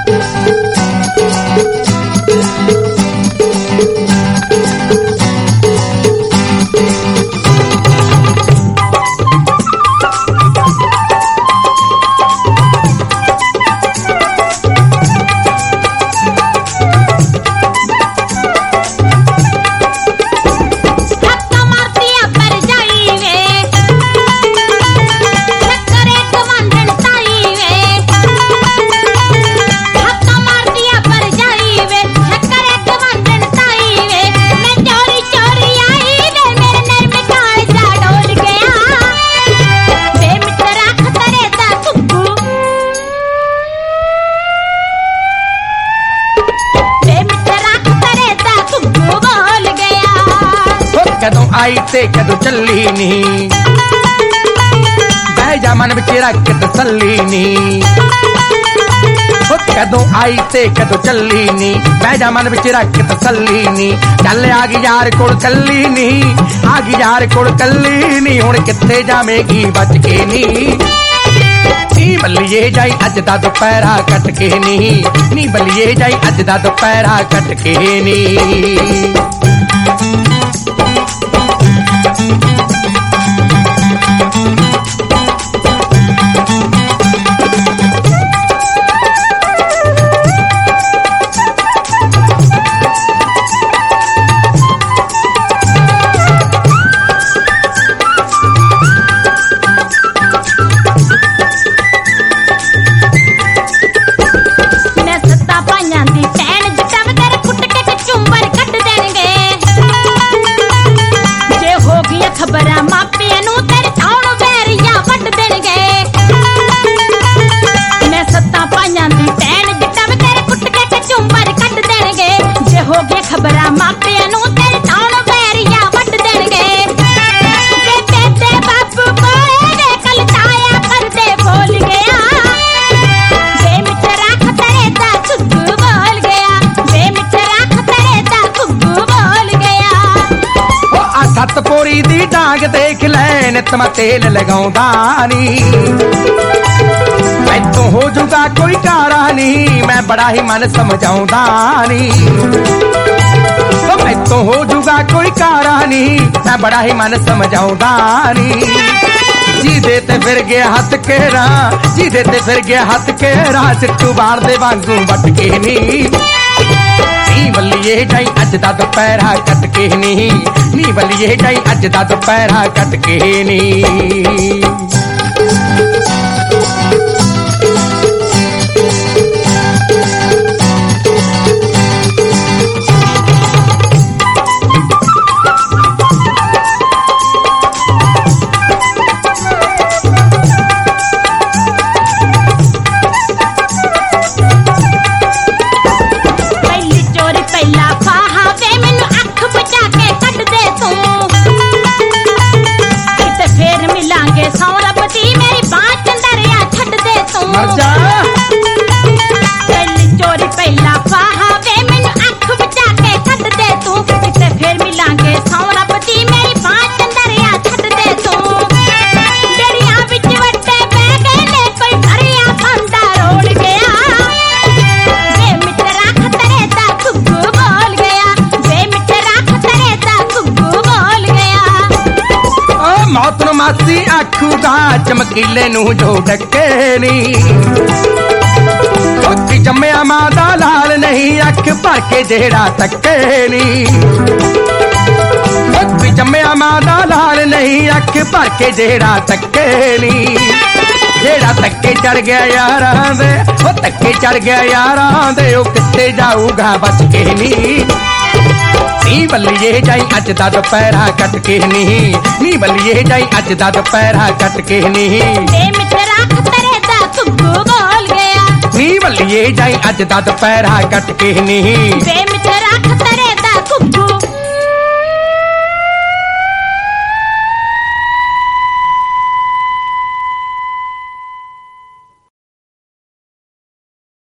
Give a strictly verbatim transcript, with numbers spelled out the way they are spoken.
कदों आई ते कदों चली नी बह जा मन विच रख तसल्ली नी कदों आई ते कदों चली नी बह जा मन विच रख तसल्ली नी चल आ गई यार कोल कल्ली नी आ गई यार कोल कल्ली नी हुण कित्थे जावेगी बच के नी नी बल्लिए जाई अज दा दुपहरा कट के नी नी बल्लिए जाई अज दा दुपहरा कट के नी सतपोरी दी डांग देख लै नित मैं तेल लगाउंदा नी मैथों हो जूगा कोई कारा नी मैं बड़ा ही मन समझाउंदा नी मैथों हो जूगा कोई कारा नी मैं बड़ा ही मन समझाउंदा नी जी दे ते फिर गया हथ केरा जी दे ते फिर गया हथ केरा सिट्टू बार दे वांगू वट के नी नी बल्लिए जाई अज दा दुपहरा कट के नी नी बल्लिए जाई अज दा दुपहरा कट के नी मासी आखूगा चमकीले नू जो डके नी जम्मिया मां दा लाल नहीं अख भर के जेड़ा तके नी जम्मिया मां दा लाल नहीं अख भर के जेड़ा तके नी जेड़ा तके चढ़ गया यारां दे ओ तके चढ़ गया यारां दे ओ कित्थे जाऊगा बच के नी नी बल्लिए जाई अज दा दुपहरा कट के नी नी बल्लिए जाई अज दा दुपहरा कट के नी वे मित्रा खतरे दा घुग्गू बोल गया नी बल्लिए जाई अज दा दुपहरा कट के नी